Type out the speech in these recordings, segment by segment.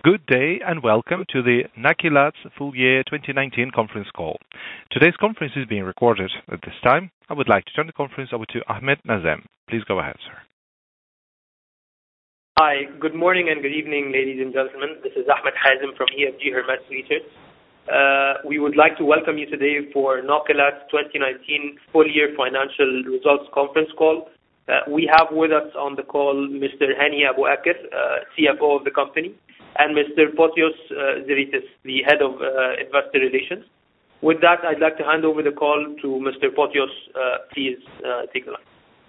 Good day and welcome to the Nakilat's Full Year 2019 conference call. Today's conference is being recorded. At this time, I would like to turn the conference over to Ahmed Nazem. Please go ahead, sir. Hi, good morning and good evening, ladies and gentlemen. This is Ahmed Hazem from EFG Hermes Research. We would like to welcome you today for Nakilat's 2019 full year financial results conference call. We have with us on the call Mr. Hani Abu Akr, CFO of the company, and Mr. Fotios Zeritis, the head of investor relations. With that, I'd like to hand over the call to Mr. Fotios. Please take the line.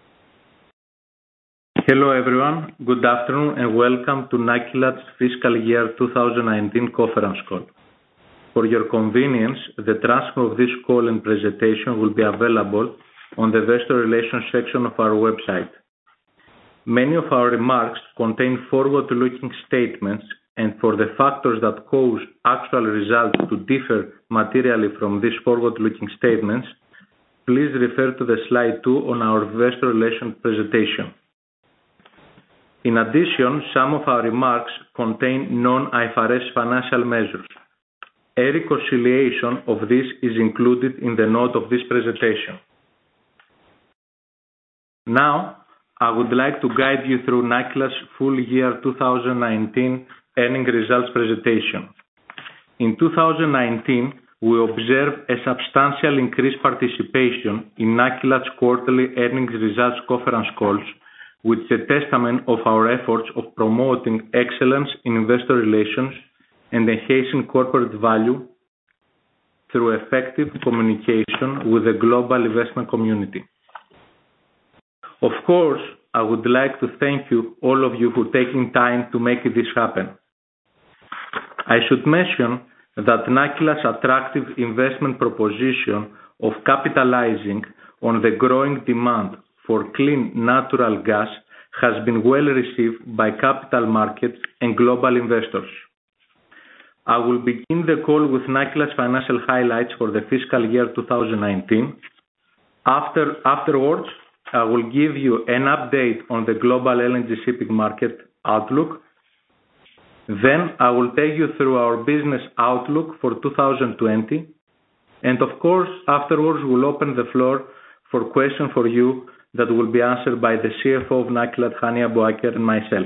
Hello everyone, good afternoon and welcome to Nakilat's fiscal year 2019 conference call. For your convenience, the transcript of this call and presentation will be available on the investor relations section of our website. Many of our remarks contain forward-looking statements, and for the factors that cause actual results to differ materially from these forward-looking statements, please refer to the slide 2 on our investor relations presentation. In addition, some of our remarks contain non-IFRS financial measures. A reconciliation of this is included in the note of this presentation. Now, I would like to guide you through Nakilat's full year 2019 earnings results presentation. In 2019, we observed a substantial increased participation in Nakilat's quarterly earnings results conference calls, which is a testament of our efforts of promoting excellence in investor relations and enhancing corporate value through effective communication with the global investment community. Of course, I would like to thank you, all of you, for taking time to make this happen. I should mention that Nakilat's attractive investment proposition of capitalizing on the growing demand for clean natural gas has been well received by capital markets and global investors. I will begin the call with Nakilat's financial highlights for the fiscal year 2019. Afterwards, I will give you an update on the global LNG shipping market outlook. Then I will take you through our business outlook for 2020. And of course, afterwards, we'll open the floor for questions for you that will be answered by the CFO of Nakilat, Hani Abu Akr, and myself.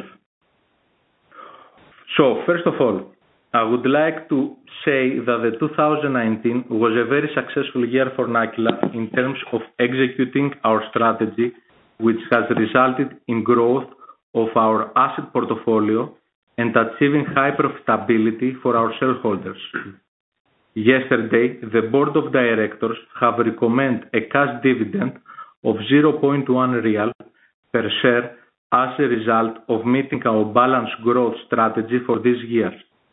So, first of all, I would like to say that the 2019 was a very successful year for Nakilat in terms of executing our strategy, which has resulted in growth of our asset portfolio and achieving high profitability for our shareholders. Yesterday, the board of directors have recommended a cash dividend of 0.1 Real per share as a result of meeting our balanced growth strategy for this year.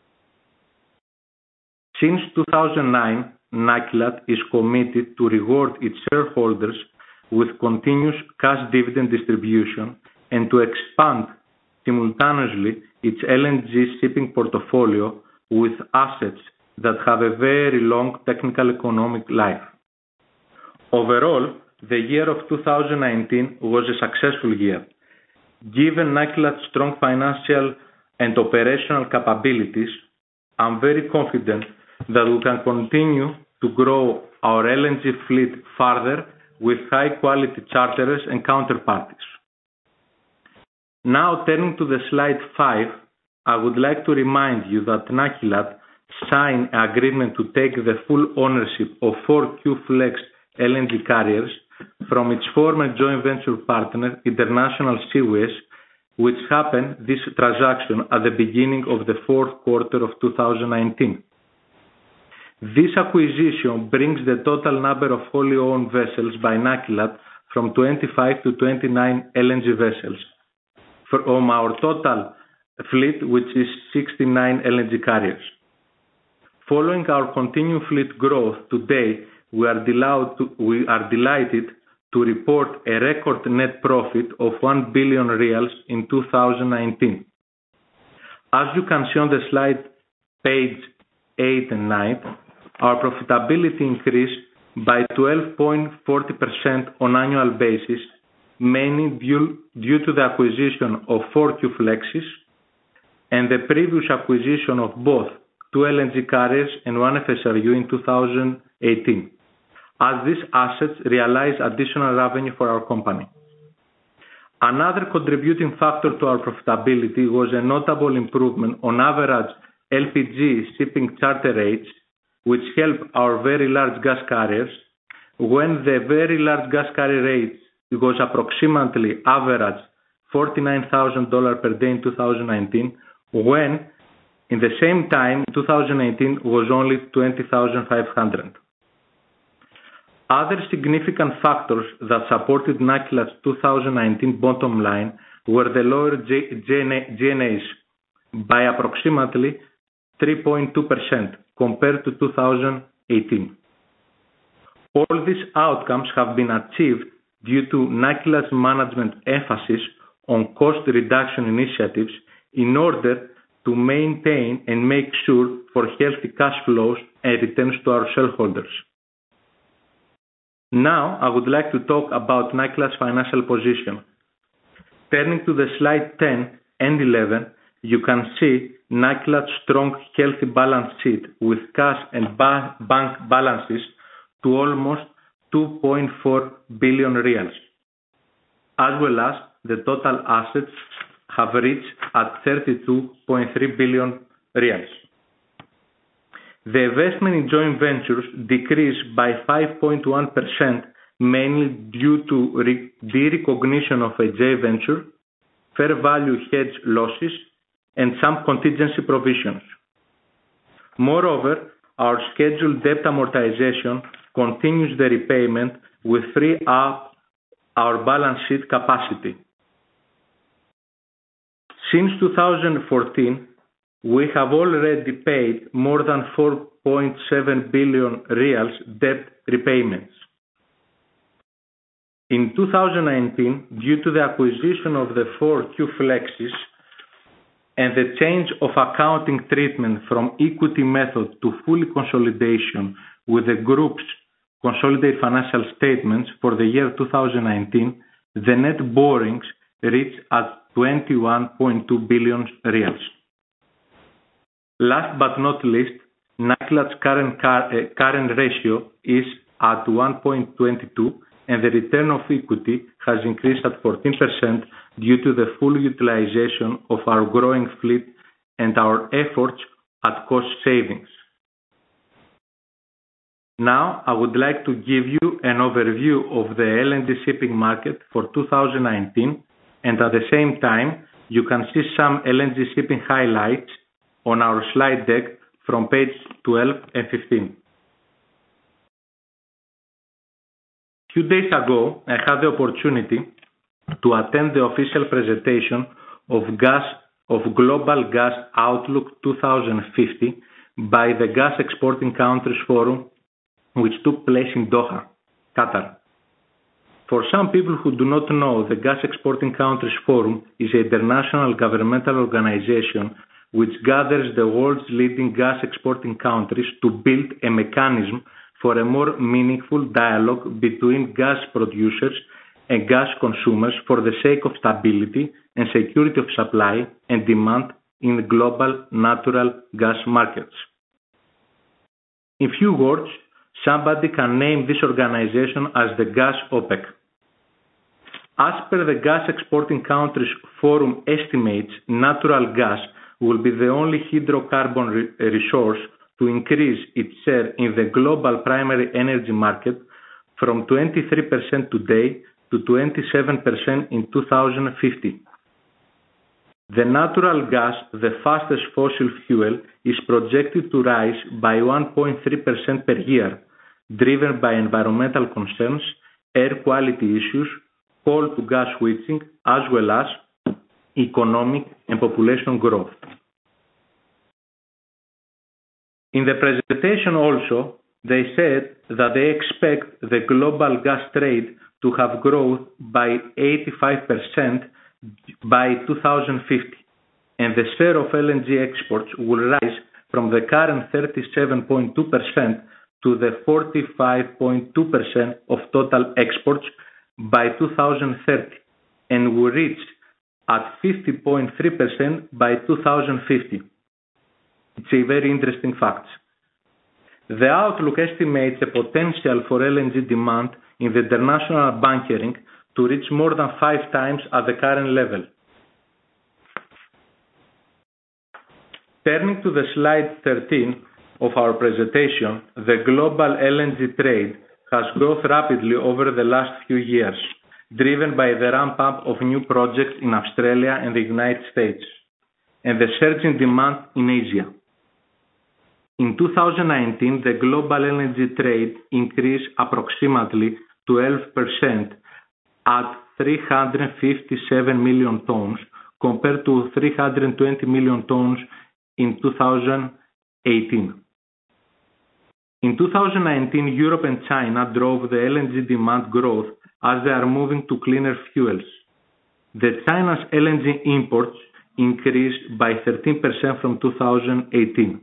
Since 2009, Nakilat is committed to reward its shareholders with continuous cash dividend distribution and to expand simultaneously its LNG shipping portfolio with assets that have a very long technical economic life. Overall, the year of 2019 was a successful year. Given Nakilat's strong financial and operational capabilities, I'm very confident that we can continue to grow our LNG fleet further with high-quality charterers and counterparties. Now, turning to the slide 5, I would like to remind you that Nakilat signed an agreement to take the full ownership of 4 Q-Flex LNG carriers from its former joint venture partner, International Seaways, which happened this transaction at the beginning of the fourth quarter of 2019. This acquisition brings the total number of wholly owned vessels by Nakilat from 25 to 29 LNG vessels, from our total fleet, which is 69 LNG carriers. Following our continued fleet growth today, we are delighted to report a record net profit of 1 billion Reals in 2019. As you can see on the slide, page 8 and 9, our profitability increased by 12.40% on annual basis, mainly due to the acquisition of 4 Q-Flexes and the previous acquisition of both 2 LNG carriers and 1 FSRU in 2018, as these assets realize additional revenue for our company. Another contributing factor to our profitability was a notable improvement on average LPG shipping charter rates, which help our very large gas carriers, when the very large gas carrier rates was approximately average $49,000 per day in 2019, when in the same time 2018 was only 20,500. Other significant factors that supported Nakilat's 2019 bottom line were the lower G&As by approximately 3.2% compared to 2018. All these outcomes have been achieved due to Nakilat's management emphasis on cost reduction initiatives in order to maintain and make sure for healthy cash flows and returns to our shareholders. Now, I would like to talk about Nakilat's financial position. Turning to the slide 10 and 11, you can see Nakilat's strong, healthy balance sheet with cash and bank balances to almost 2.4 billion riyals, as well as the total assets have reached at 32.3 billion riyals. The investment in joint ventures decreased by 5.1%, mainly due to de-recognition of a joint venture, fair value hedge losses, and some contingency provisions. Moreover, our scheduled debt amortization continues the repayment with free up our balance sheet capacity. Since 2014, we have already paid more than 4.7 billion riyals debt repayments. In 2019, due to the acquisition of the 4 Q-Flexes and the change of accounting treatment from equity method to full consolidation with the group's consolidated financial statements for the year 2019, the net borrowings reached at 21.2 billion riyals. Last but not least, Nakilat's current ratio is at 1.22, and the return of equity has increased at 14% due to the full utilization of our growing fleet and our efforts at cost savings. Now, I would like to give you an overview of the LNG shipping market for 2019, and at the same time, you can see some LNG shipping highlights on our slide deck from page 12 and 15. Few days ago, I had the opportunity to attend the official presentation of Global Gas Outlook 2050 by the Gas Exporting Countries Forum, which took place in Doha, Qatar. For some people who do not know, the Gas Exporting Countries Forum is an international governmental organization which gathers the world's leading gas exporting countries to build a mechanism for a more meaningful dialogue between gas producers and gas consumers for the sake of stability and security of supply and demand in global natural gas markets. In few words, somebody can name this organization as the Gas OPEC. As per the Gas Exporting Countries Forum estimates, natural gas will be the only hydrocarbon resource to increase its share in the global primary energy market from 23% today to 27% in 2050. The natural gas, the fastest fossil fuel, is projected to rise by 1.3% per year, driven by environmental concerns, air quality issues, coal to gas switching, as well as economic and population growth. In the presentation also, they said that they expect the global gas trade to have growth by 85% by 2050, and the share of LNG exports will rise from the current 37.2% to the 45.2% of total exports by 2030, and will reach at 50.3% by 2050. It's a very interesting fact. The outlook estimates a potential for LNG demand in the international bunkering to reach more than 5 times at the current level. Turning to the slide 13 of our presentation, the global LNG trade has grown rapidly over the last few years, driven by the ramp-up of new projects in Australia and the United States, and the surging demand in Asia. In 2019, the global LNG trade increased approximately 12% at 357 million tons compared to 320 million tons in 2018. In 2019, Europe and China drove the LNG demand growth as they are moving to cleaner fuels. China's LNG imports increased by 13% from 2018.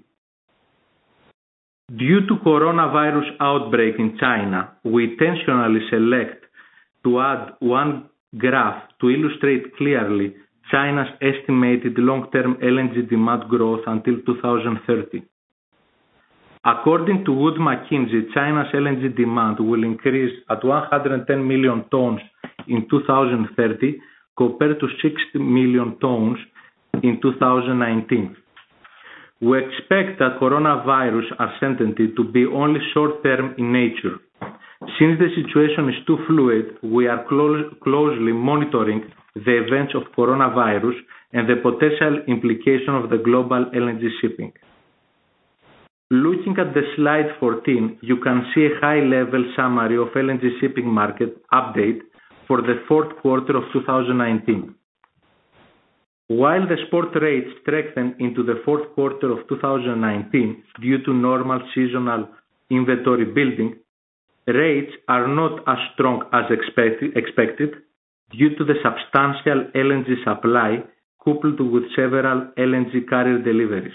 Due to coronavirus outbreak in China, we intentionally select to add one graph to illustrate clearly China's estimated long-term LNG demand growth until 2030. According to Wood Mackenzie, China's LNG demand will increase at 110 million tons in 2030 compared to 60 million tons in 2019. We expect that coronavirus uncertainty to be only short-term in nature. Since the situation is too fluid, we are closely monitoring the events of coronavirus and the potential implication of the global LNG shipping. Looking at the slide 14, you can see a high-level summary of LNG shipping market update for the fourth quarter of 2019. While the spot rates strengthened into the fourth quarter of 2019 due to normal seasonal inventory building, rates are not as strong as expected due to the substantial LNG supply coupled with several LNG carrier deliveries.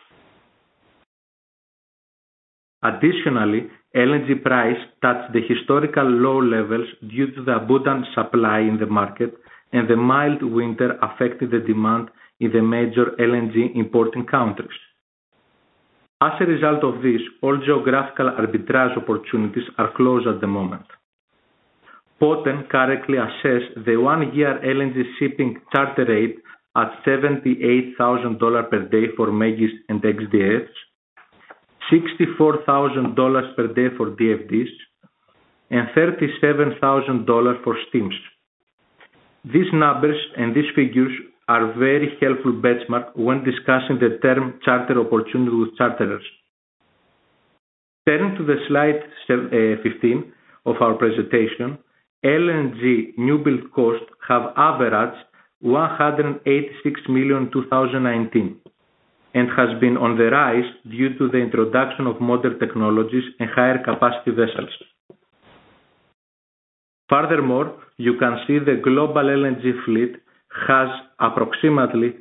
Additionally, LNG price touched the historical low levels due to the abundant supply in the market, and the mild winter affected the demand in the major LNG importing countries. As a result of this, all geographical arbitrage opportunities are closed at the moment. Poten currently assesses the one-year LNG shipping charter rate at $78,000 per day for Megis and XDFs, $64,000 per day for DFDs, and $37,000 for steams. These numbers and these figures are very helpful benchmark when discussing the term charter opportunity with charterers. Turning to the slide 15 of our presentation, LNG new build costs have averaged $186 million in 2019 and has been on the rise due to the introduction of modern technologies and higher capacity vessels. Furthermore, you can see the global LNG fleet has approximately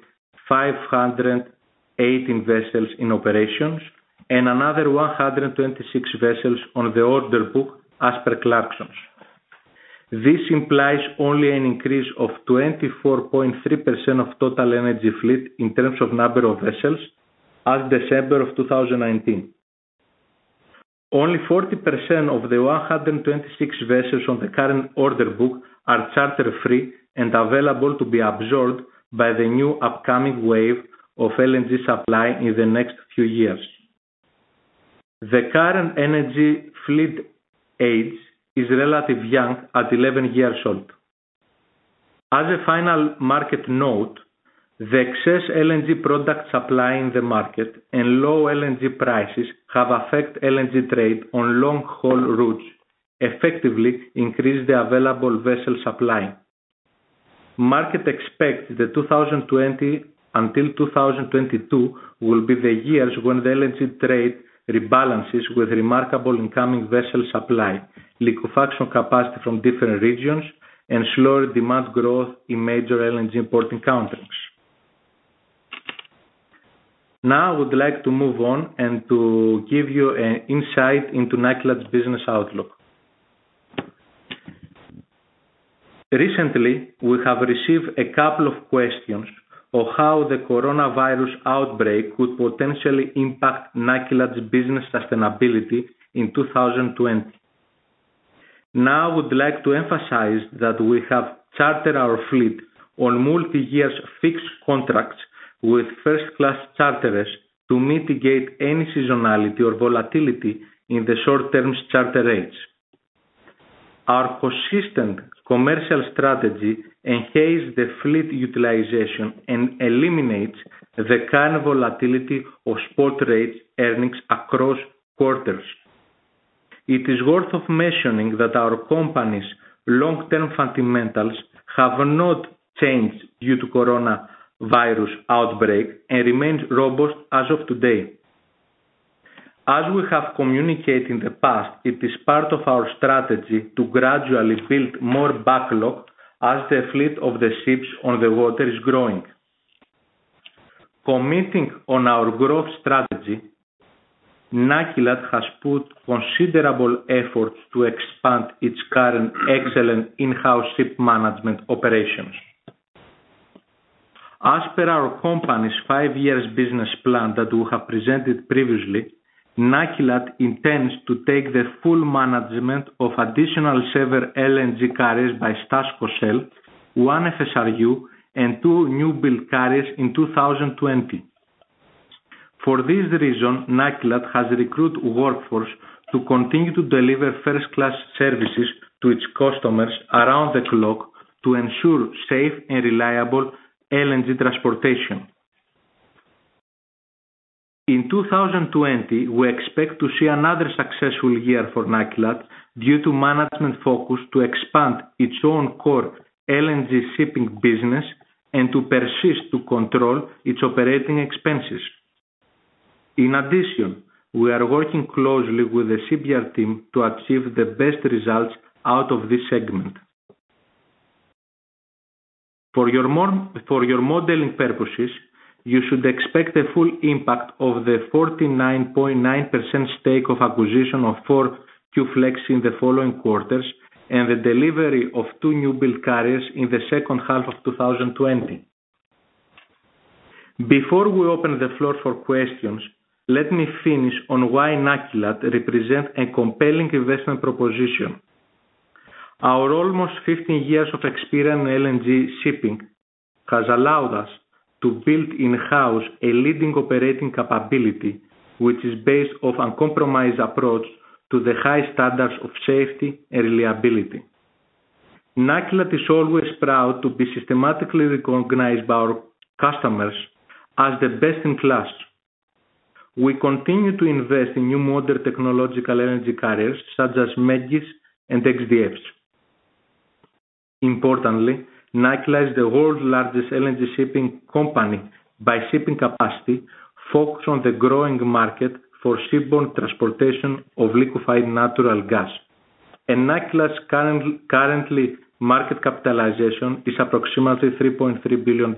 518 vessels in operations and another 126 vessels on the order book as per Clarksons. This implies only an increase of 24.3% of total energy fleet in terms of number of vessels as December of 2019. Only 40% of the 126 vessels on the current order book are charter-free and available to be absorbed by the new upcoming wave of LNG supply in the next few years. The current energy fleet age is relatively young at 11 years old. As a final market note, the excess LNG product supply in the market and low LNG prices have affected LNG trade on long-haul routes, effectively increase the available vessel supply. Market expects the 2020 until 2022 will be the years when the LNG trade rebalances with remarkable incoming vessel supply, liquefaction capacity from different regions, and slower demand growth in major LNG importing countries. Now I would like to move on and to give you an insight into Nakilat's business outlook. Recently, we have received a couple of questions on how the coronavirus outbreak could potentially impact Nakilat's business sustainability in 2020. Now I would like to emphasize that we have chartered our fleet on multi-year fixed contracts with first-class charterers to mitigate any seasonality or volatility in the short-term charter rates. Our consistent commercial strategy enhances the fleet utilization and eliminates the current volatility of spot rates earnings across quarters. It is worth of mentioning that our company's long-term fundamentals have not changed due to coronavirus outbreak and remain robust as of today. As we have communicated in the past, it is part of our strategy to gradually build more backlog as the fleet of the ships on the water is growing. Committing on our growth strategy, Nakilat has put considerable efforts to expand its current excellent in-house ship management operations. As per our company's 5-year business plan that we have presented previously, Nakilat intends to take the full management of additional 7 LNG carriers by Stasco, 1 FSRU and 2 new build carriers in 2020. For this reason, Nakilat has recruited workforce to continue to deliver first-class services to its customers around the clock to ensure safe and reliable LNG transportation. In 2020, we expect to see another successful year for Nakilat due to management focus to expand its own core LNG shipping business and to persist to control its operating expenses. In addition, we are working closely with the shipyard team to achieve the best results out of this segment. For your modeling purposes, you should expect the full impact of the 49.9% stake of acquisition of 4 Q-Flex in the following quarters and the delivery of 2 new build carriers in the second half of 2020. Before we open the floor for questions, let me finish on why Nakilat represents a compelling investment proposition. Our almost 15 years of experience in LNG shipping has allowed us to build in-house a leading operating capability which is based on an uncompromised approach to the high standards of safety and reliability. Nakilat is always proud to be systematically recognized by our customers as the best in class. We continue to invest in new modern technological LNG carriers such as MEGIs and XDFs. Importantly, Nakilat is the world's largest LNG shipping company by shipping capacity, focused on the growing market for shipborne transportation of liquefied natural gas. And Nakilat's currently market capitalization is approximately $3.3 billion.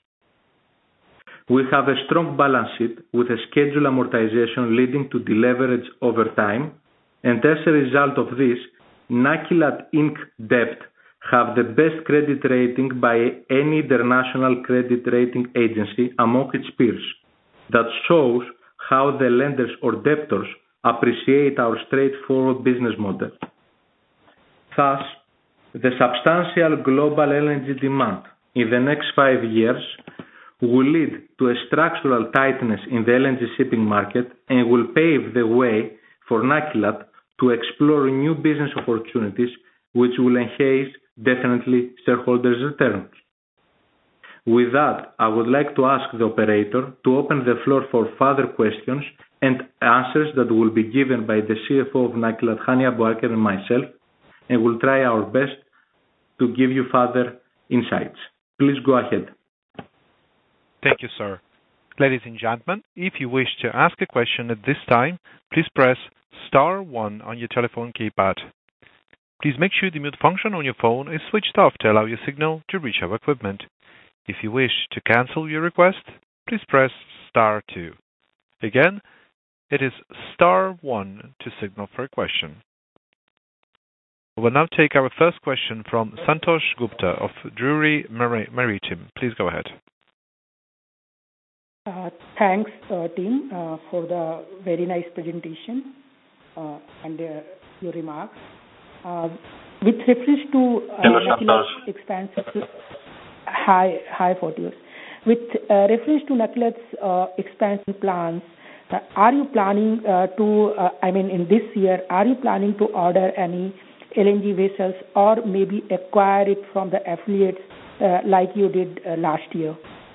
We have a strong balance sheet with a scheduled amortization leading to deleverage over time, and as a result of this, Nakilat Inc. debt have the best credit rating by any international credit rating agency among its peers. That shows how the lenders or debtors appreciate our straightforward business model. Thus, the substantial global LNG demand in the next 5 years will lead to a structural tightness in the LNG shipping market and will pave the way for Nakilat to explore new business opportunities which will enhance definitely shareholders' returns. With that, I would like to ask the operator to open the floor for further questions and answers that will be given by the CFO of Nakilat, Hani Abuaker, and myself, and we'll try our best to give you further insights. Please go ahead. Thank you, sir. Ladies and gentlemen, if you wish to ask a question at this time, please press star 1 on your telephone keypad. Please make sure the mute function on your phone is switched off to allow your signal to reach our equipment. If you wish to cancel your request, please press star 2. Again, it is star 1 to signal for a question. We will now take our first question from Santosh Gupta of Drewry Maritime. Please go ahead. Thanks, team, for the very nice presentation and your remarks. With reference to Nakilat's expansion, hi, Photios. With reference to Nakilat's expansion plans, are you planning in this year, are you planning to order any LNG vessels or maybe acquire it from the affiliates like you did last year?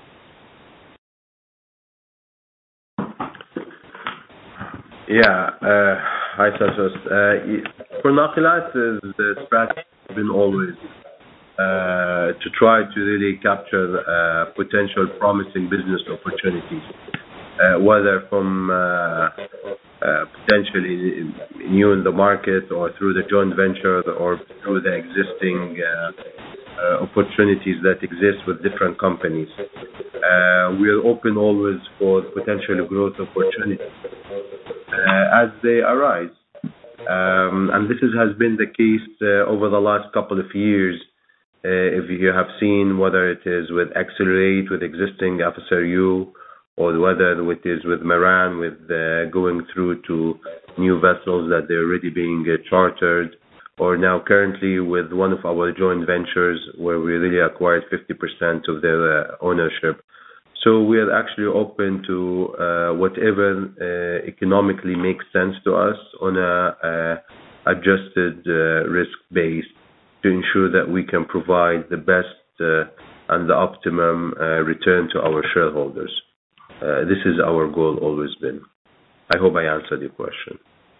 Yeah. Hi, Santosh. For Nakilat, the strategy has been always to try to really capture potential promising business opportunities, whether from potentially new in the market or through the joint venture or through the existing opportunities that exist with different companies. We are open always for potential growth opportunities as they arise. And this has been the case over the last couple of years. If you have seen, whether it is with Accelerate, with existing FSRU, or whether it is with Maran, with going through to new vessels that they're already being chartered, or now currently with one of our joint ventures where we really acquired 50% of their ownership. So we are actually open to whatever economically makes sense to us on a adjusted risk base to ensure that we can provide the best and the optimum return to our shareholders. This is our goal always been. I hope I answered your question.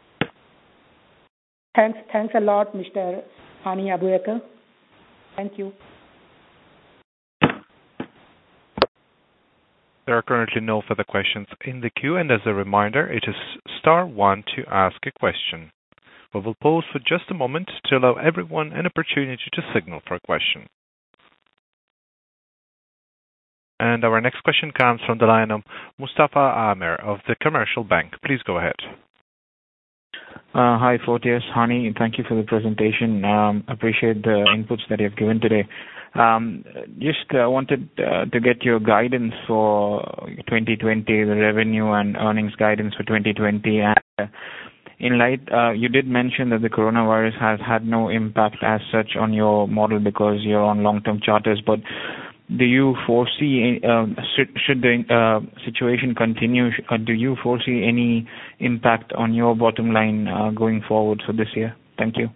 Thanks a lot, Mr. Hani Abuaker. Thank you. There are currently no further questions in the queue, and as a reminder, it is star one to ask a question. We will pause for just a moment to allow everyone an opportunity to signal for a question. And our next question comes from the line of Mustafa Amer of the Commercial Bank. Please go ahead. Hi, Photios, Hani. Thank you for the presentation. Appreciate the inputs that you have given today. Just wanted to get your guidance for 2020, the revenue and earnings guidance for 2020. And in light, you did mention that the coronavirus has had no impact as such on your model because you're on long-term charters. But do you foresee, should the situation continue, do you foresee any impact on your bottom line going forward for this year? Thank you.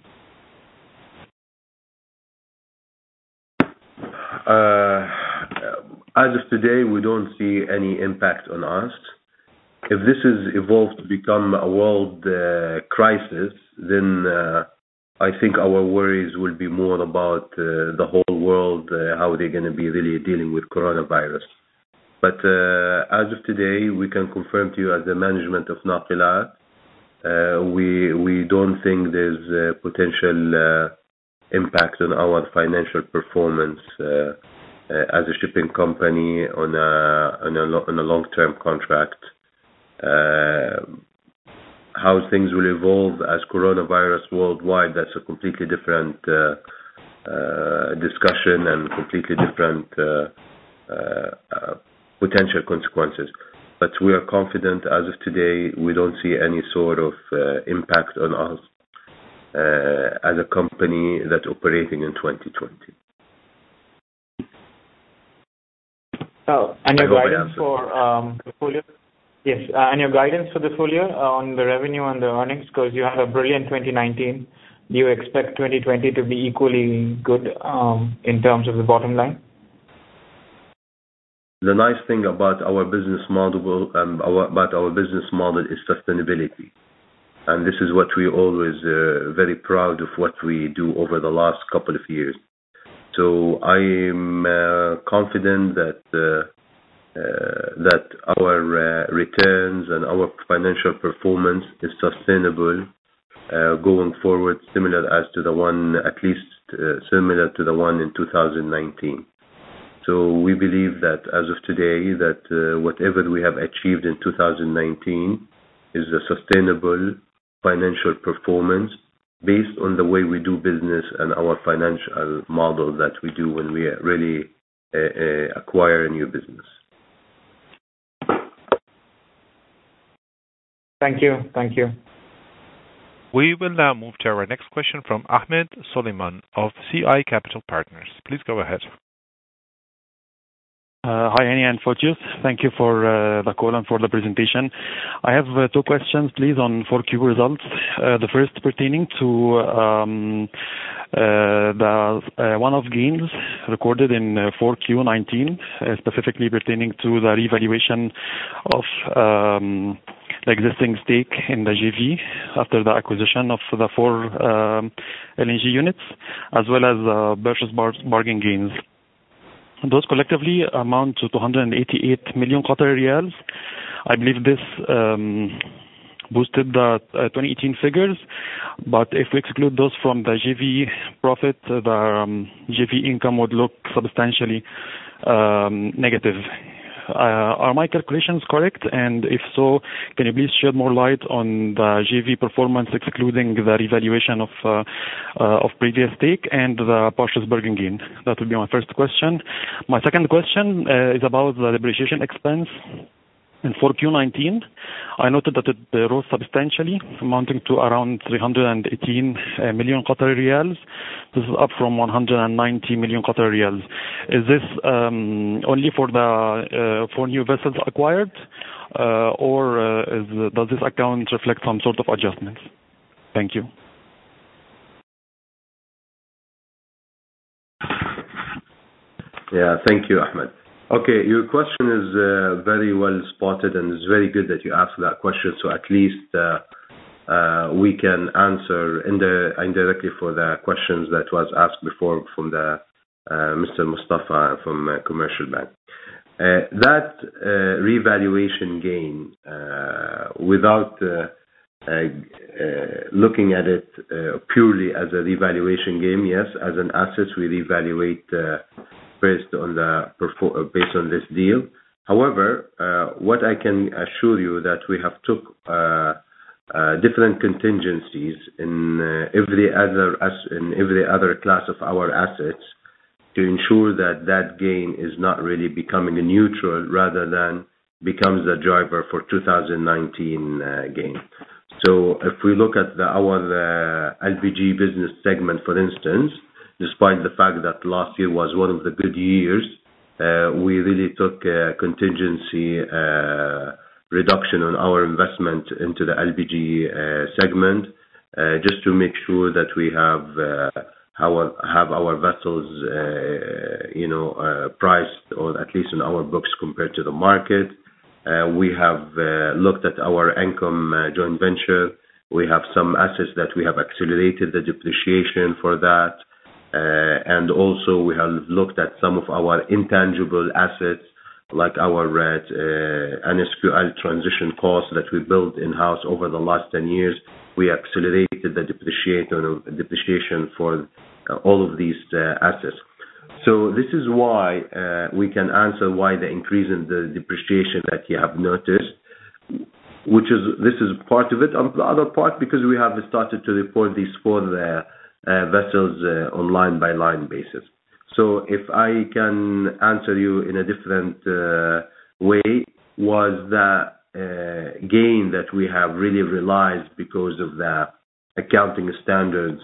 As of today, we don't see any impact on us. If this is evolved to become a world crisis, then I think our worries will be more about the whole world, how they're going to be really dealing with coronavirus. But as of today, we can confirm to you as the management of Nakilat, we don't think there's potential impact on our financial performance as a shipping company on a long-term contract. How things will evolve as coronavirus worldwide, that's a completely different discussion and completely different potential consequences. But we are confident as of today, we don't see any sort of impact on us as a company that's operating in 2020. And your guidance for the full year? Yes, and your guidance for the full year on the revenue and the earnings, because you had a brilliant 2019. Do you expect 2020 to be equally good in terms of the bottom line? The nice thing about our business model, is sustainability. And this is what we always very proud of what we do over the last couple of years. So I am confident that our returns and our financial performance is sustainable going forward, similar to the one in 2019. So we believe that as of today, that whatever we have achieved in 2019 is a sustainable financial performance based on the way we do business and our financial model that we do when we really acquire a new business. Thank you. Thank you. We will now move to our next question from Ahmed Suleiman of CI Capital Partners. Please go ahead. Hi, Hani and Fotios. Thank you for the call and for the presentation. I have two questions, please, on 4Q results. The first pertaining to the one-off gains recorded in 4Q19, specifically pertaining to the revaluation of the existing stake in the JV after the acquisition of the 4 LNG units, as well as purchase bargain gains. Those collectively amount to 288 million Qatari riyals. I believe this boosted the 2018 figures, but if we exclude those from the JV profit, the JV income would look substantially negative. Are my calculations correct? And if so, can you please shed more light on the JV performance, excluding the revaluation of previous stake and the purchase bargain gain? That would be my first question. My second question is about the depreciation expense. In 4Q19, I noted that it rose substantially, amounting to around 318 million Qatari riyals. This is up from 190 million Qatari riyals. Is this only for the 4 new vessels acquired, or does this account reflect some sort of adjustments? Thank you. Yeah, thank you, Ahmed. Okay, your question is very well spotted, and it's very good that you asked that question, so at least we can answer indirectly for the questions that was asked before from the Mr. Mustafa from Commercial Bank. That revaluation gain, without looking at it purely as a revaluation gain, yes, as an asset we revaluate based on this deal. However, what I can assure you that we have took different contingencies in every other class of our assets to ensure that gain is not really becoming a neutral, rather than becomes a driver for 2019 gain. So if we look at our LPG business segment, for instance, despite the fact that last year was one of the good years, we really took a contingency reduction on our investment into the LPG segment, just to make sure that we have our vessels, priced, or at least in our books, compared to the market. We have looked at our income joint venture. We have some assets that we have accelerated the depreciation for that. And also we have looked at some of our intangible assets, like our NSQL transition costs that we built in-house over the last 10 years. We accelerated the depreciation for all of these assets. So this is why we can answer why the increase in the depreciation that you have noticed, this is part of it. On the other part, because we have started to report these 4 vessels on line-by-line basis. So if I can answer you in a different way, was the gain that we have really realized because of the accounting standards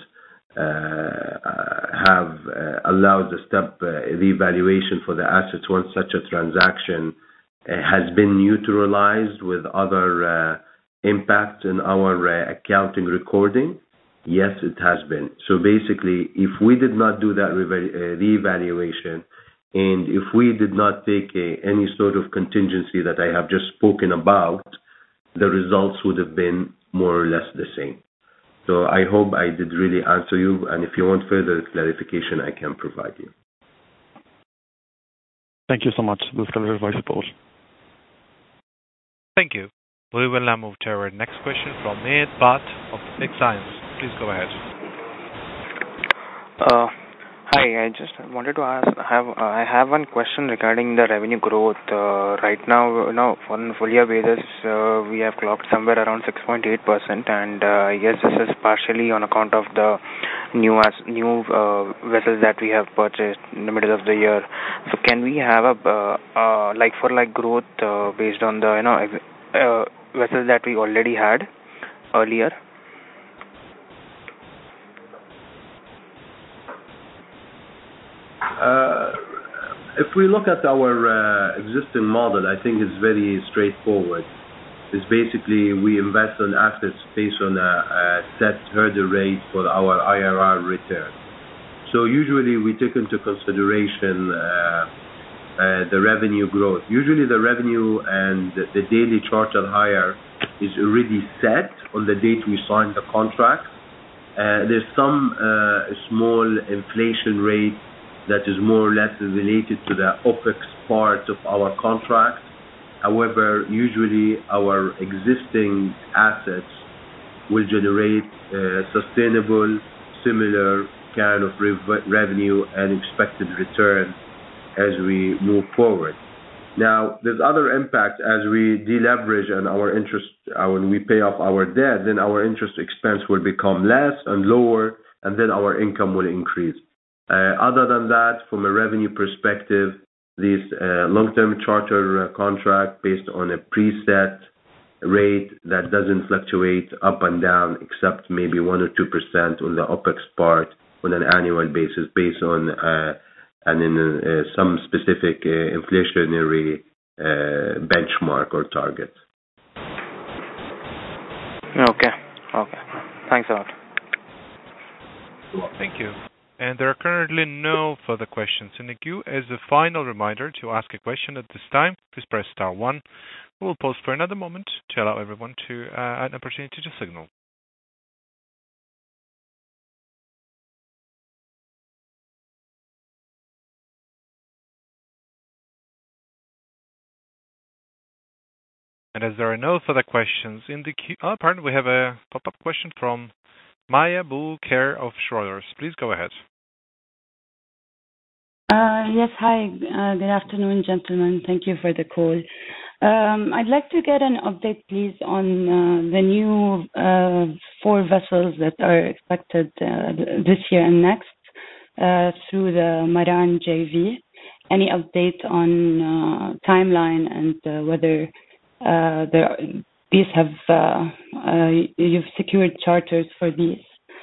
have allowed the step revaluation for the assets once such a transaction has been neutralized with other impacts in our accounting recording? Yes, it has been. So basically, if we did not do that revaluation, and if we did not take any sort of contingency that I have just spoken about, the results would have been more or less the same. So I hope I did really answer you, and if you want further clarification, I can provide you. Thank you so much. This is Vice Paul. Thank you. We will now move to our next question from Maid Bat of Exane. Please go ahead. Hi, I just wanted to ask. I have one question regarding the revenue growth. Right now, on a full year basis, we have clocked somewhere around 6.8%, and I guess this is partially on account of the new vessels that we have purchased in the middle of the year. So, can we have a like-for-like growth based on the vessels that we already had earlier? If we look at our existing model, I think it's very straightforward. It's basically we invest on assets based on a set hurdle rate for our IRR return. So usually we take into consideration the revenue growth. Usually the revenue and the daily charter hire is already set on the date we sign the contract. There's some small inflation rate that is more or less related to the OPEX part of our contract. However, usually our existing assets will generate sustainable, similar kind of revenue and expected return as we move forward. Now, there's other impact as we deleverage and our interest, when we pay off our debt, then our interest expense will become less and lower, and then our income will increase. Other than that, from a revenue perspective, this long-term charter contract based on a preset rate that doesn't fluctuate up and down except maybe 1 or 2% on the OPEX part on an annual basis based on some specific inflationary benchmark or target. Okay. Thanks a lot. Thank you. And there are currently no further questions in the queue. As a final reminder, to ask a question at this time, please press star 1. We will pause for another moment to allow everyone to an opportunity to signal. And as there are no further questions in the queue, pardon, we have a pop-up question from Maya Bull Care of Schroders. Please go ahead. Yes, hi. Good afternoon, gentlemen. Thank you for the call. I'd like to get an update, please, on the new 4 vessels that are expected this year and next through the Maran JV. Any update on timeline and whether these have you've secured charters for these?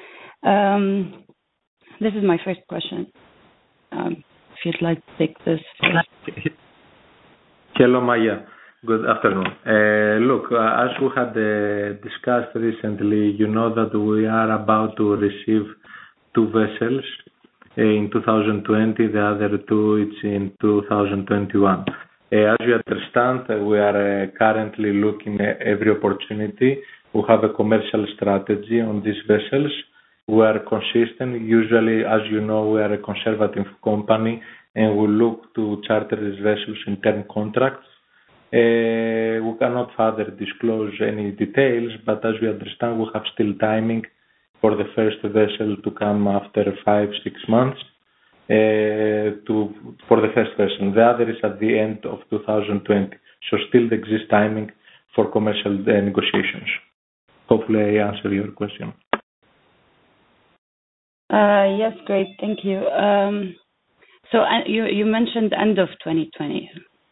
This is my first question. If you'd like to take this first. Hello, Maya. Good afternoon. Look, as we had discussed recently, you know that we are about to receive 2 vessels in 2020. The other 2, it's in 2021. As you understand, we are currently looking at every opportunity. We have a commercial strategy on these vessels. We are consistent. Usually, as you know, we are a conservative company and we look to charter these vessels in term contracts. We cannot further disclose any details, but as you understand, we have still timing for the first vessel to come after 5-6 months for the first vessel. The other is at the end of 2020. So still exists timing for commercial negotiations. Hopefully I answer your question. Yes, great. Thank you. So you mentioned end of 2020.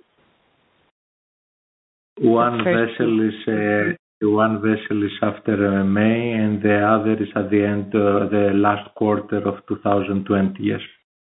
One vessel is after May, and the other is at the end, the last quarter of 2020. Yes.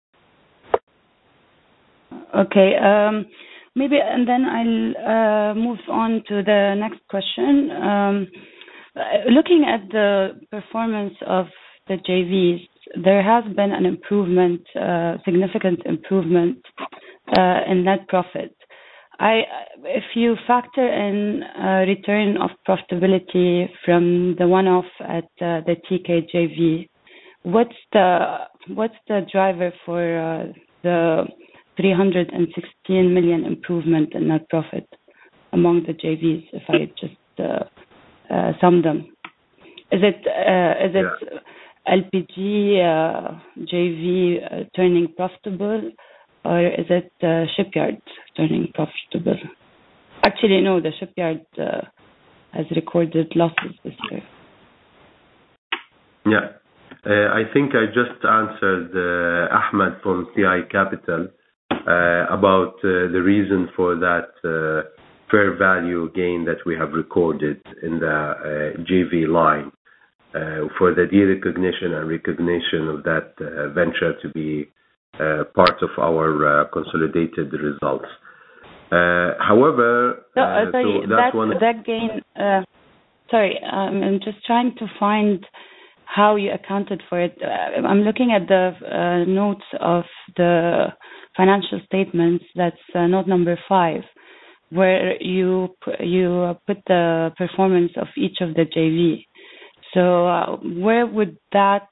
Okay. Maybe, and then I'll move on to the next question. Looking at the performance of the JVs, there has been an improvement, significant improvement in net profit. If you factor in return of profitability from the one-off at the TK JV, what's the driver for the 316 million improvement in net profit among the JVs? If I just sum them, is it LPG JV turning profitable, or is it shipyard turning profitable? Actually, no, the shipyard has recorded losses this year. Yeah. I think I just answered Ahmed from CI Capital about the reason for that fair value gain that we have recorded in the JV line for the de-recognition and recognition of that venture to be part of our consolidated results. However, that gain. Sorry, I'm just trying to find how you accounted for it. I'm looking at the notes of the financial statements. That's note number 5, where you put the performance of each of the JV. So where would that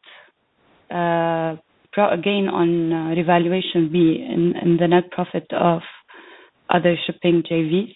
gain on revaluation be in the net profit of other shipping JVs?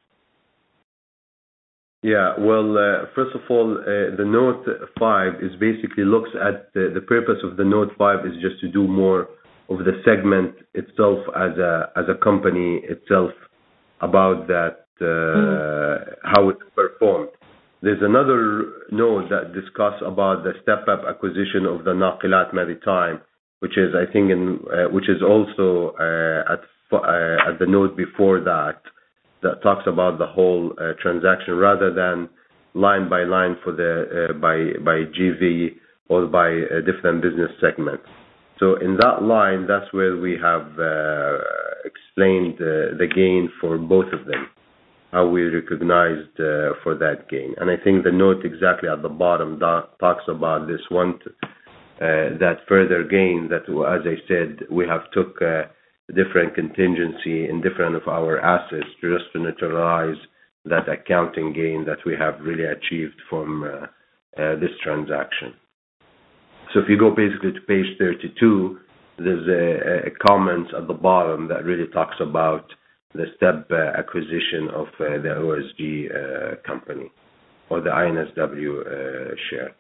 Yeah, well, first of all, the note 5 is basically looks at the purpose of the note 5 is just to do more of the segment itself as a company itself about that how it performed. There's another note that discuss about the step-up acquisition of the Naqilat Maritime, which is I think which is also at the note before that talks about the whole transaction rather than line by line for the by GV or by a different business segment. So in that line, that's where we have explained the gain for both of them, how we recognized for that gain. And I think the note exactly at the bottom talks about this one, that further gain that, as I said, we have took different contingency in different of our assets just to neutralize that accounting gain that we have really achieved from this transaction. So if you go basically to page 32, there's a comment at the bottom that really talks about the step acquisition of the OSG company or the INSW share.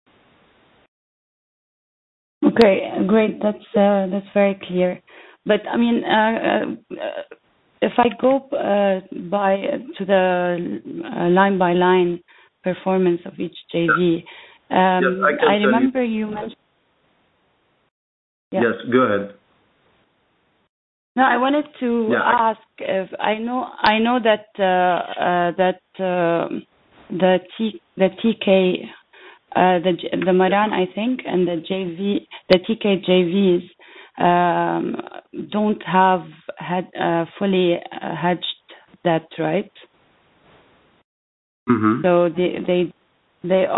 Okay, great. That's very clear. But I mean, if I go to the line by line performance of each JV, yes, I remember you mentioned. Yeah. Yes, go ahead. No, I wanted to ask if I know that the TK the Maran, I think, and the TK JVs don't have fully hedged that, right? Mm-hmm. So they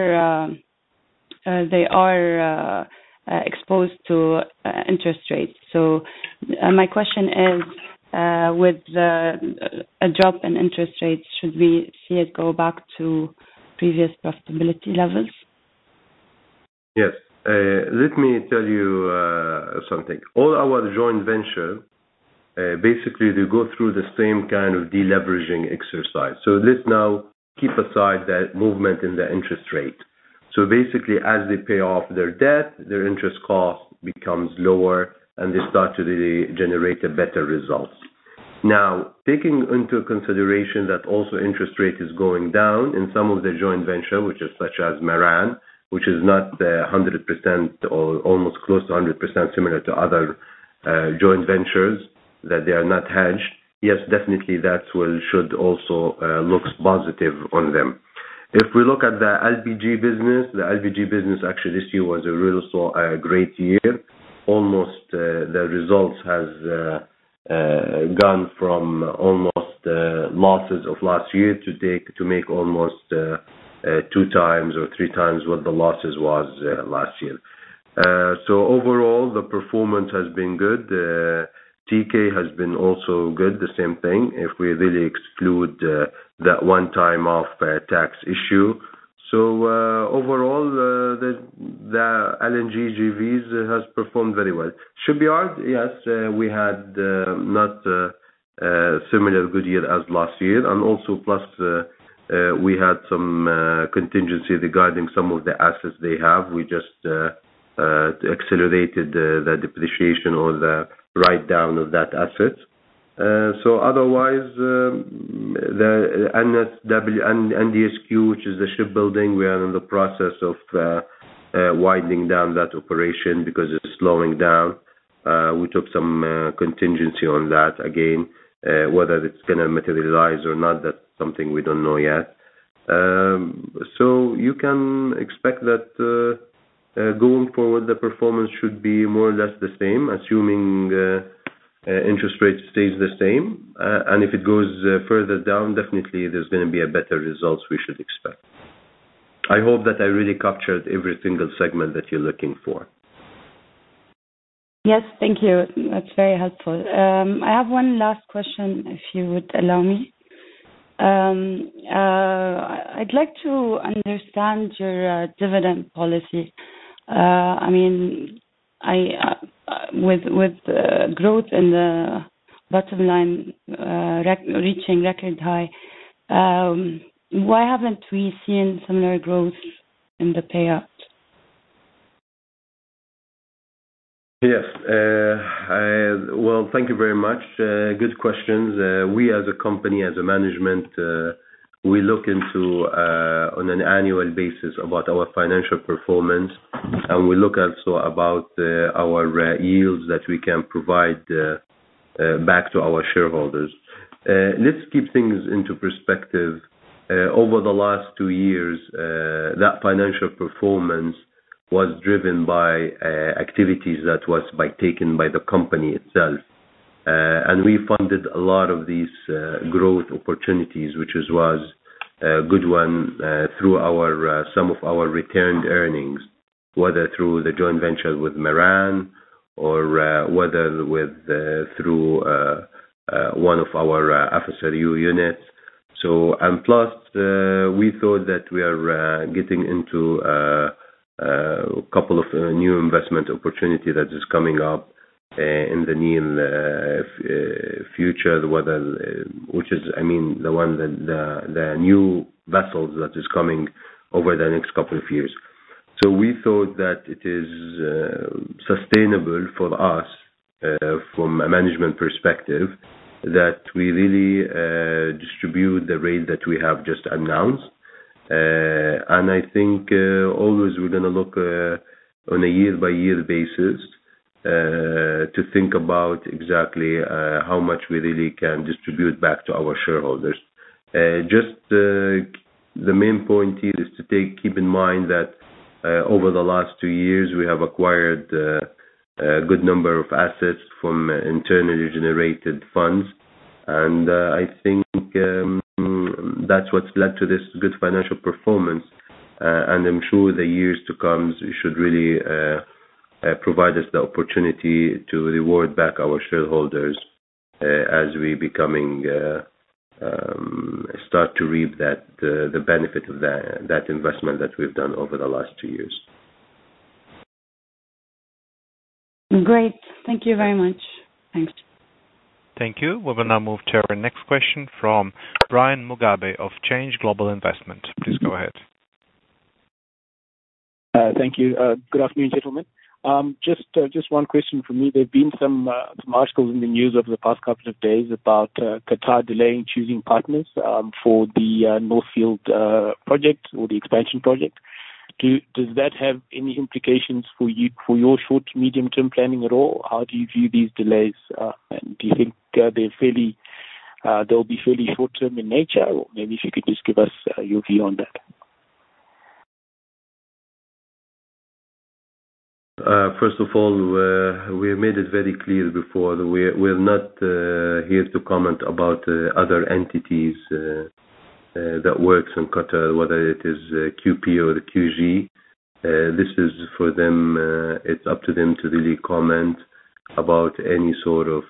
are exposed to interest rates. So my question is, with a drop in interest rates, should we see it go back to previous profitability levels? Yes. Let me tell you something. All our joint venture, basically they go through the same kind of deleveraging exercise. So let's now keep aside that movement in the interest rate. So basically, as they pay off their debt, their interest cost becomes lower, and they start to really generate a better results. Now, taking into consideration that also interest rate is going down in some of the joint venture, which is such as Maran, which is not 100% or almost close to 100% similar to other joint ventures that they are not hedged. Yes, definitely that should also looks positive on them. If we look at the LPG business actually this year was a real great year. Almost the results has gone from almost losses of last year to make almost 2 times or 3 times what the losses was last year. So overall, the performance has been good. TK has been also good, the same thing, if we really exclude that one-time off tax issue. So overall, the LNG GVs has performed very well. Shipyard, yes, we had not similar good year as last year, and also plus we had some contingency regarding some of the assets they have. We just accelerated the depreciation or the write-down of that asset. So otherwise, the NDSQ, which is the shipbuilding, we are in the process of winding down that operation because it's slowing down. We took some contingency on that. Again, whether it's going to materialize or not, that's something we don't know yet. So you can expect that going forward, the performance should be more or less the same, assuming interest rate stays the same. And if it goes further down, definitely there's going to be a better results we should expect. I hope that I really captured every single segment that you're looking for. Yes, thank you. That's very helpful. I have one last question, if you would allow me. I'd like to understand your dividend policy. I mean, with growth in the bottom line reaching record high, why haven't we seen similar growth in the payout? Yes. Well, thank you very much. Good questions. We as a company, as a management, we look into on an annual basis about our financial performance, and we look also about our yields that we can provide back to our shareholders. Let's keep things into perspective. Over the last 2 years, that financial performance was driven by activities that was taken by the company itself. And we funded a lot of these growth opportunities, which was a good one through our some of our returned earnings, whether through the joint venture with Maran or whether through one of our FSRU units. So, and plus, we thought that we are getting into a couple of new investment opportunity that is coming up in the near future, which is, I mean, the new vessels that is coming over the next couple of years. So we thought that it is sustainable for us from a management perspective that we really distribute the rate that we have just announced. And I think always we're going to look on a year-by-year basis to think about exactly how much we really can distribute back to our shareholders. The main point here is to keep in mind that over the last 2 years we have acquired a good number of assets from internally generated funds, and I think that's what's led to this good financial performance. And I'm sure the years to come should really provide us the opportunity to reward back our shareholders as we start to reap the benefit of that investment that we've done over the last 2 years. Great. Thank you very much. Thanks. Thank you. We will now move to our next question from Brian Mugabe of Change Global Investment. Please go ahead. Thank you. Good afternoon, gentlemen. Just one question from me. There have been some articles in the news over the past couple of days about Qatar delaying choosing partners for the North Field project or the expansion project. Does that have any implications for you, for your short, medium-term planning at all? How do you view these delays? And do you think they'll be fairly short-term in nature? Or maybe if you could just give us your view on that. First of all, we have made it very clear before that we're not here to comment about other entities that works in Qatar, whether it is QP or the QG. This is for them, it's up to them to really comment about any sort of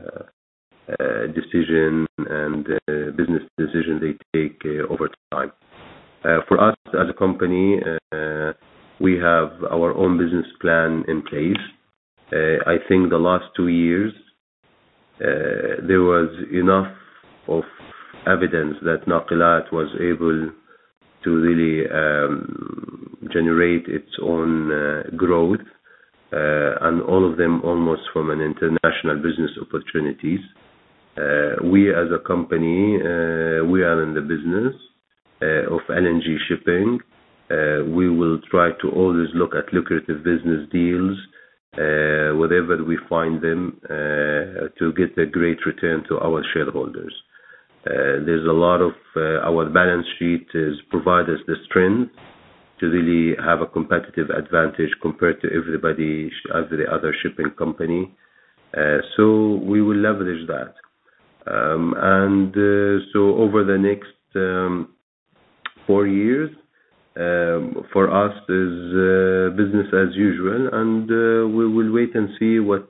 decision and business decision they take over time. For us as a company, we have our own business plan in place. I think the last 2 years, there was enough of evidence that Nakilat was able to really generate its own growth, and all of them almost from an international business opportunities. We as a company, we are in the business of LNG shipping. We will try to always look at lucrative business deals, wherever we find them, to get a great return to our shareholders. There's a lot of our balance sheet provide us the strength to really have a competitive advantage compared to every other shipping company. So we will leverage that. So over the next 4 years, for us is business as usual, and we will wait and see what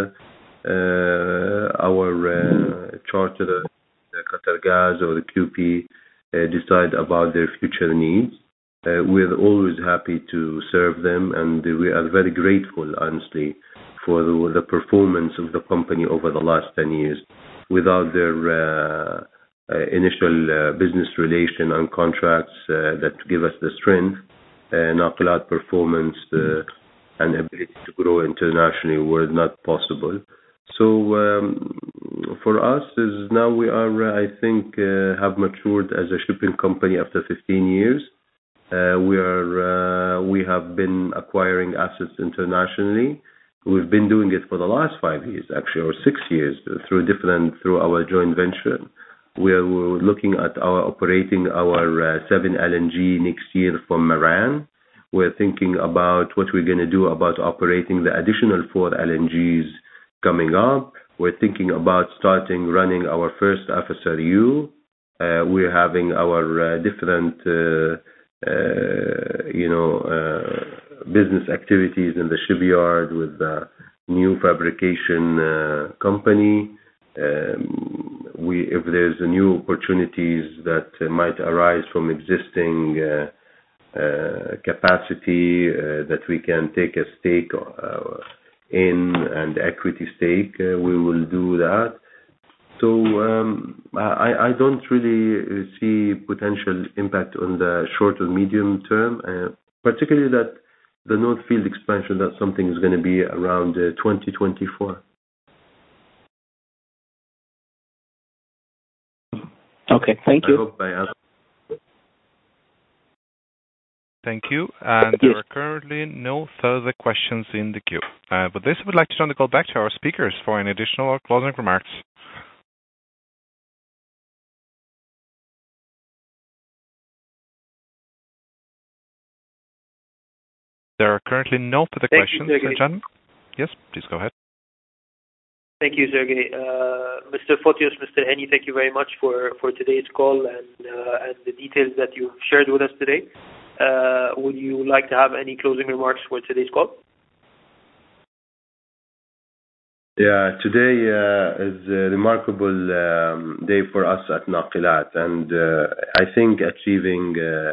our charter, Qatargas or the QP, decide about their future needs. We're always happy to serve them, and we are very grateful, honestly, for the performance of the company over the last 10 years. Without their initial business relation and contracts that give us the strength, Nakilat performance and ability to grow internationally were not possible. So for us, is now we are, I think, have matured as a shipping company after 15 years. We have been acquiring assets internationally. We've been doing it for the last 5 years, actually, or 6 years, through our joint venture. We're looking at operating our 7 LNG next year from Maran. We're thinking about what we're going to do about operating the additional 4 LNGs coming up. We're thinking about running our first FSRU. We're having our different, business activities in the shipyard with the new fabrication company. If there's new opportunities that might arise from existing capacity that we can take a stake in and equity stake, we will do that. So I don't really see potential impact on the short or medium term, particularly that the North Field expansion, that something is going to be around 2024. Okay, thank you. I hope I answered. Thank you. And there are currently no further questions in the queue. With this, I would like to turn the call back to our speakers for any additional or closing remarks. There are currently no further questions, gentlemen. Yes, please go ahead. Thank you, Sergey. Mr. Fotios, Mr. Hani, thank you very much for today's call and the details that you've shared with us today. Would you like to have any closing remarks for today's call? Yeah, today is a remarkable day for us at Nakilat, and I think achieving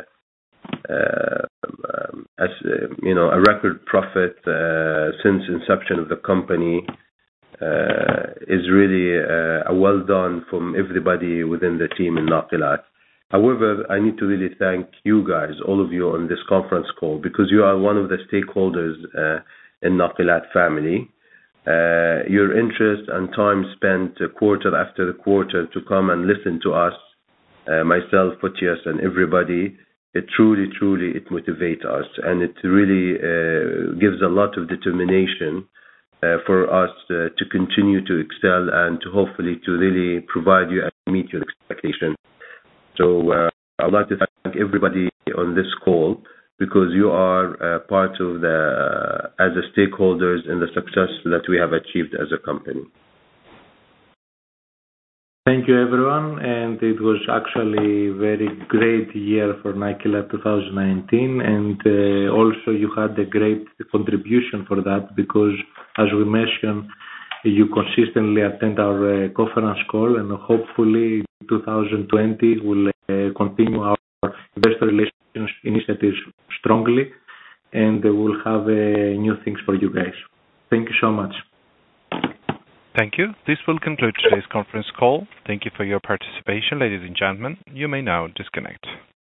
a record profit since inception of the company is really well done from everybody within the team in Nakilat. However, I need to really thank you guys, all of you on this conference call, because you are one of the stakeholders in Nakilat family. Your interest and time spent quarter after quarter to come and listen to us, myself, Fotios, and everybody, it truly it motivates us, and it really gives a lot of determination for us to continue to excel and to hopefully to really provide you and meet your expectations. So I'd like to thank everybody on this call, because you are part of as a stakeholders in the success that we have achieved as a company. Thank you, everyone, and it was actually a very great year for Nakilat 2019, and also you had a great contribution for that, because as we mentioned, you consistently attend our conference call, and hopefully 2020 will continue our investor relations initiatives strongly, and we'll have new things for you guys. Thank you so much. Thank you. This will conclude today's conference call. Thank you for your participation, ladies and gentlemen. You may now disconnect.